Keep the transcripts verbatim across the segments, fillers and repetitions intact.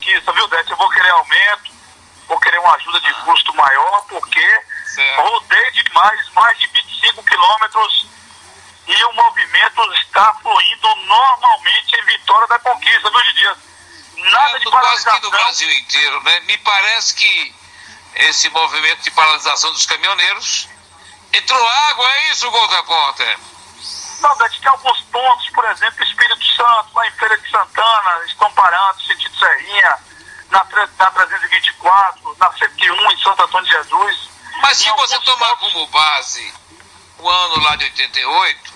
Conquista, viu, Dete? Eu vou querer aumento, vou querer uma ajuda de custo maior, porque certo. Rodei demais, mais de vinte e cinco quilômetros, e o movimento está fluindo normalmente em Vitória da Conquista, viu, Dias? Nada é, de paralisação. Quase que no Brasil inteiro, né? Me parece que esse movimento de paralisação dos caminhoneiros entrou água, é isso, Gol Repórter? Não, Dete, tem alguns pontos, por exemplo, Espírito Santo, lá em Feira de Santana, estão parando, sentido Serrinha, na, na trezentos e vinte e quatro, na cento e um, em Santo Antônio de Jesus. Mas se você tomar pontos... como base o ano lá de oitenta e oito,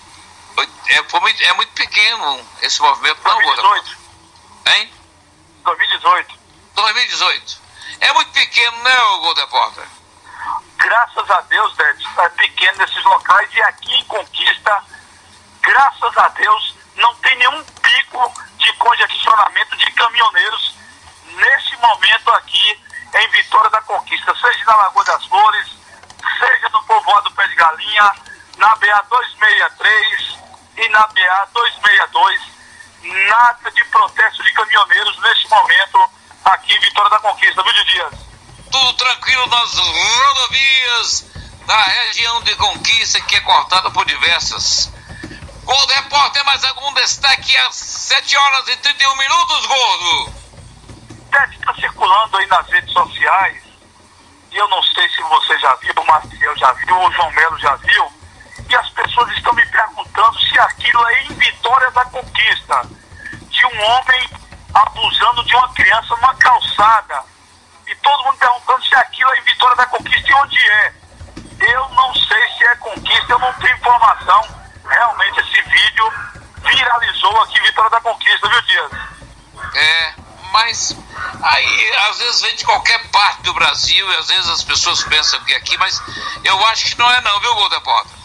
é, foi muito, é muito pequeno esse movimento, não, dois mil e dezoito. Hein? dois mil e dezoito. dois mil e dezoito. É muito pequeno, né, o Gol Repórter? Graças a Deus, Dete, é pequeno nesses locais, e aqui em Conquista, graças a Deus, não tem nenhum pico de congestionamento de caminhoneiros nesse momento aqui em Vitória da Conquista, seja na Lagoa das Flores, seja no povoado Pé de Galinha, na B A duzentos e sessenta e três e na B A duzentos e sessenta e dois. Nada de protesto de caminhoneiros nesse momento aqui em Vitória da Conquista, viu, Dias? Tudo tranquilo nas rodovias da região de Conquista, que é cortada por diversas. Gordo Repórter, mais algum destaque às sete horas e trinta e um minutos, Gordo? Está circulando aí nas redes sociais, e eu não sei se você já viu, o Marcel já viu, o João Melo já viu, e as pessoas estão me perguntando se aquilo é em Vitória da Conquista, de um homem abusando de uma criança numa calçada, e todo mundo perguntando se aquilo é em Vitória da Conquista e onde é. Eu não sei se é Conquista, eu não tenho informação. Realmente esse vídeo viralizou aqui em Vitória da Conquista, viu, Dias? É, mas aí às vezes vem de qualquer parte do Brasil e às vezes as pessoas pensam que é aqui, mas eu acho que não é não, viu, Gol Repórter?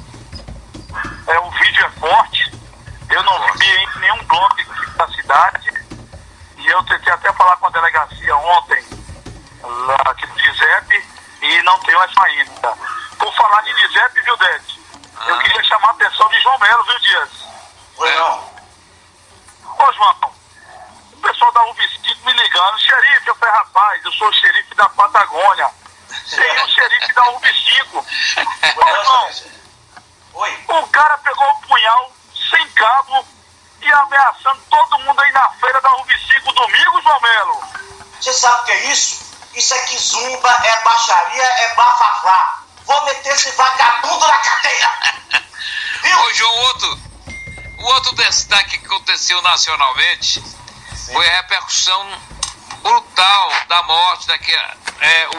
É, o vídeo é forte, eu não forte. vi em nenhum blog da cidade, e eu tentei até falar com a delegacia ontem, lá aqui do DISEP, e não tenho essa ainda. Por falar de DISEP, viu, Dete? Ah. Eu queria chamar a atenção de João Melo, viu, Dias? Oi, não. Ô, João, o pessoal da U V cinco me ligando, xerife, eu falei, rapaz, eu sou o xerife da Patagônia, tem o xerife da U V cinco. Ô, João, Oi. O cara pegou o punhal sem cabo e ameaçando todo mundo aí na feira da U V cinco domingo, João Melo. Você sabe o que é isso? Isso é quizumba, é baixaria, é bafafá. Vou meter esse vagabundo na cadeia. Viu? Ô, João, outro, o outro destaque que aconteceu nacionalmente Sim. foi a repercussão brutal da morte daquele... É,